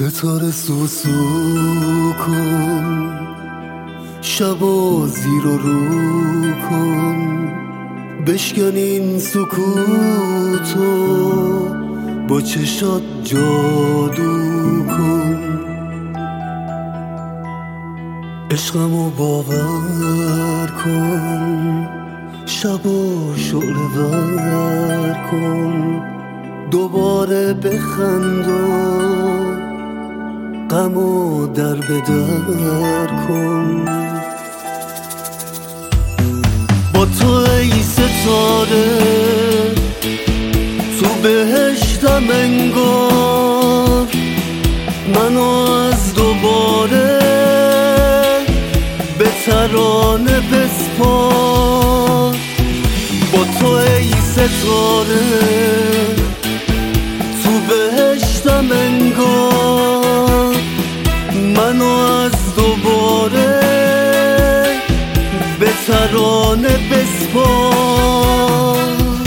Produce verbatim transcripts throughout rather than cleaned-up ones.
ستاره سوسو کن، شبا زیر و رو کن، بشکن این سکوتو با چشات جادو کن. عشقمو باور کن، شبا شعله ور کن، دوباره بخند و غمو در بدر کن. با تو ای ستاره تو بهشتم انگار، منو از دوباره به ترانه بسپار. با تو ای ستاره تو بهشتم انگار، منو از دوباره به ترانه بسپار.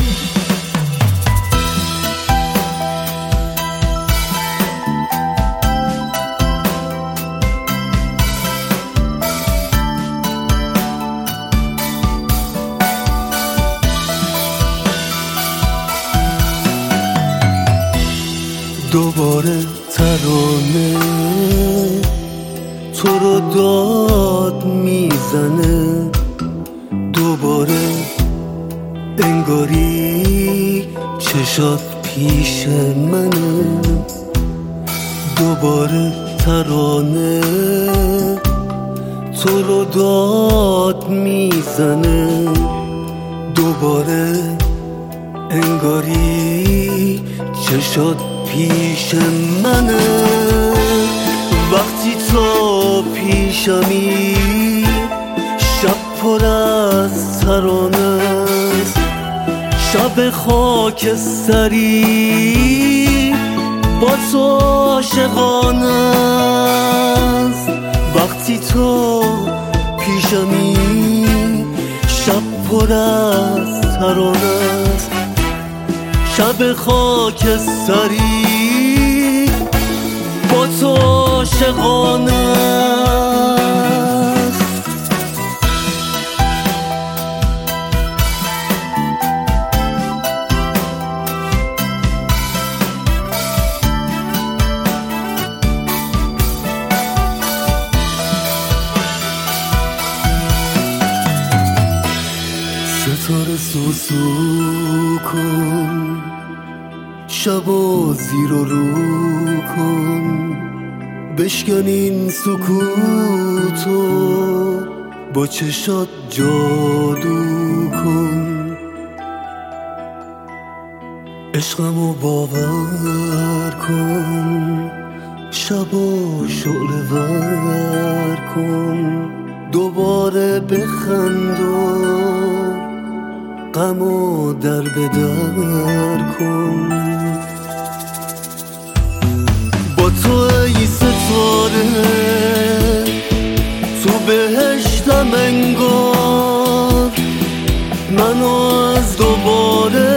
دوباره ترانه تو رو داد میزنه، دوباره انگاری چشات پیش منه. دوباره ترانه تو رو داد میزنه، دوباره انگاری چشات پیش منه. وقتی تو پیشمی شب پر از ترانه است، شب خاکستری با تو عاشقانه است. وقتی تو پیشمی شب پر از ترانه است، شب خاکستری با تو عاشقانه است. ستاره سوسو کن، شبا زیر و رو کن، بشکن این سکوتو با چشات جادو کن. عشقمو باور کن، شبا شعله ور کن، دوباره بخند و غمو در بدر کن. با تو ای ستاره تو بهشتم انگار، منو از دوباره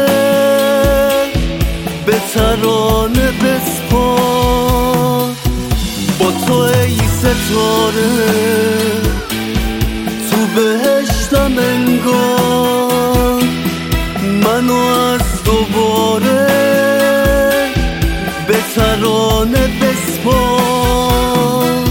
به ترانه بسپار. با تو ای ستاره تو بهشتم انگار، منو از دوباره به ترانه بسپار.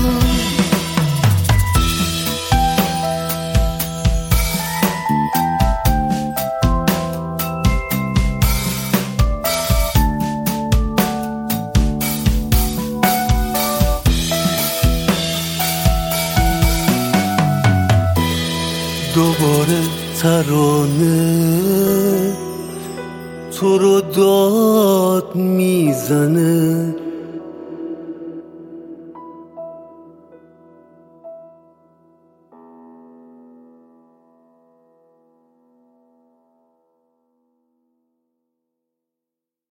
دوباره ترانه تو رو داد میزنه،